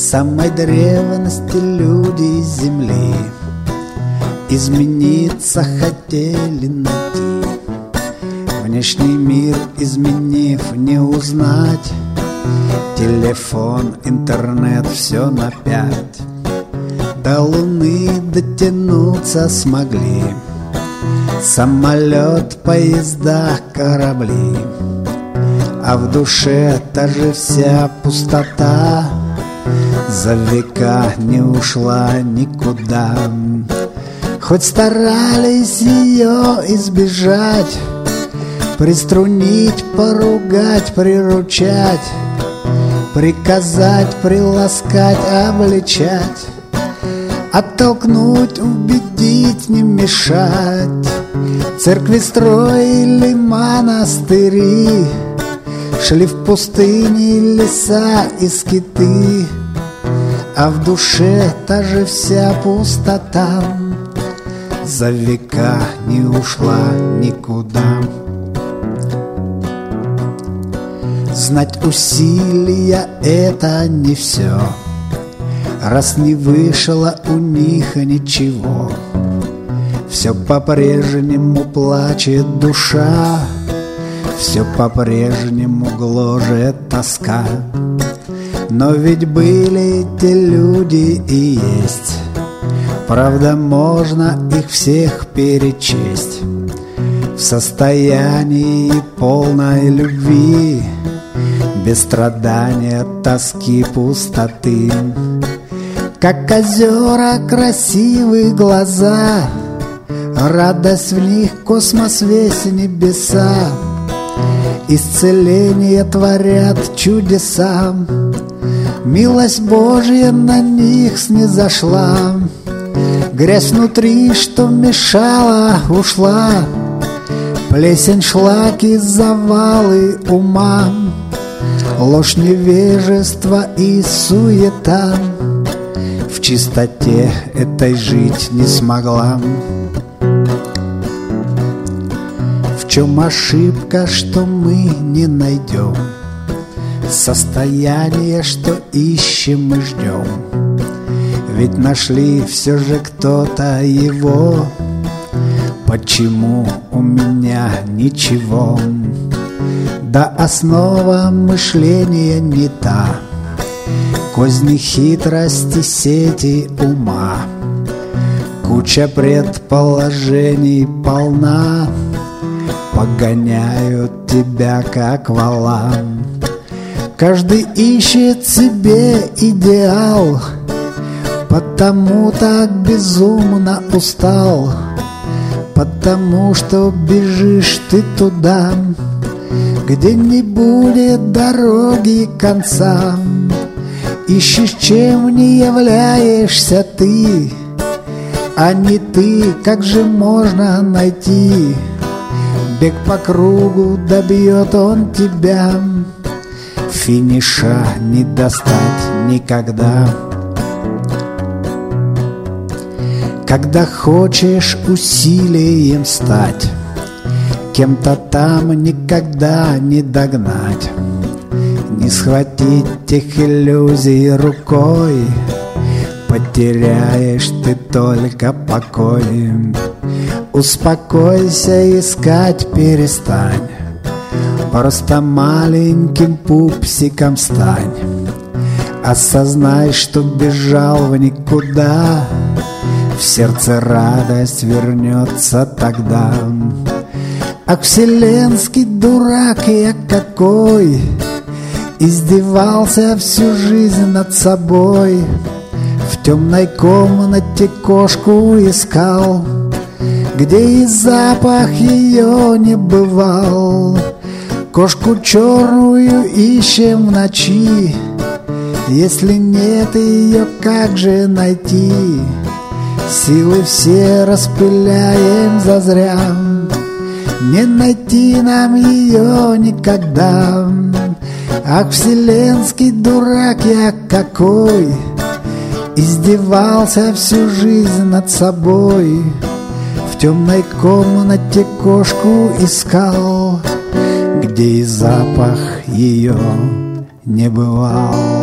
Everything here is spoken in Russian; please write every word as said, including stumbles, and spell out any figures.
самой древности люди земли измениться хотели найти. Внешний мир изменив, не узнать. Телефон, интернет, все на пять. До Луны дотянуться смогли. Самолет, поезда, корабли. А в душе та же вся пустота за века не ушла никуда. Хоть старались ее избежать, приструнить, поругать, приручать, приказать, приласкать, обличать, оттолкнуть, убедить, не мешать. Церкви строили, монастыри, шли в пустыни, леса и скиты, а в душе та же вся пустота за века не ушла никуда. Знать усилия — это не все, раз не вышло у них ничего. Все по-прежнему плачет душа, все по-прежнему гложет тоска. Но ведь были те люди и есть, правда, можно их всех перечесть. В состоянии полной любви, без страдания, тоски, пустоты. Как озера красивые глаза, радость в них, космос весь небеса. Исцеление творят чудеса, милость Божья на них снизошла. Грязь внутри, что мешала, ушла. Плесень, шлаки, завалы ума, ложь, невежество и суета в чистоте этой жить не смогла. В чем ошибка, что мы не найдем состояние, что ищем и ждем? Ведь нашли все же кто-то его. Почему у меня ничего? Да основа мышления не та, козни, хитрости, сети ума. Куча предположений полна, погоняют тебя как вала. Каждый ищет себе идеал, потому так безумно устал. Потому что бежишь ты туда, где не будет дороги конца. Ищешь, чем не являешься ты, а не ты, как же можно найти? Бег по кругу, добьет он тебя, финиша не достать никогда. Когда хочешь усилием стать, кем-то там никогда не догнать, не схватить тех иллюзий рукой, потеряешь ты только покой. Успокойся, искать перестань, просто маленьким пупсиком стань. Осознай, что бежал в никуда, в сердце радость вернется тогда. Ах, вселенский дурак я какой, издевался всю жизнь над собой. В темной комнате кошку искал, где и запах ее не бывал. Кошку черную ищем в ночи, если нет ее, как же найти? Силы все распыляем зазря, не найти нам ее никогда. Ах, вселенский дурак я какой, издевался всю жизнь над собой. В темной комнате кошку искал, где и запах ее не бывал.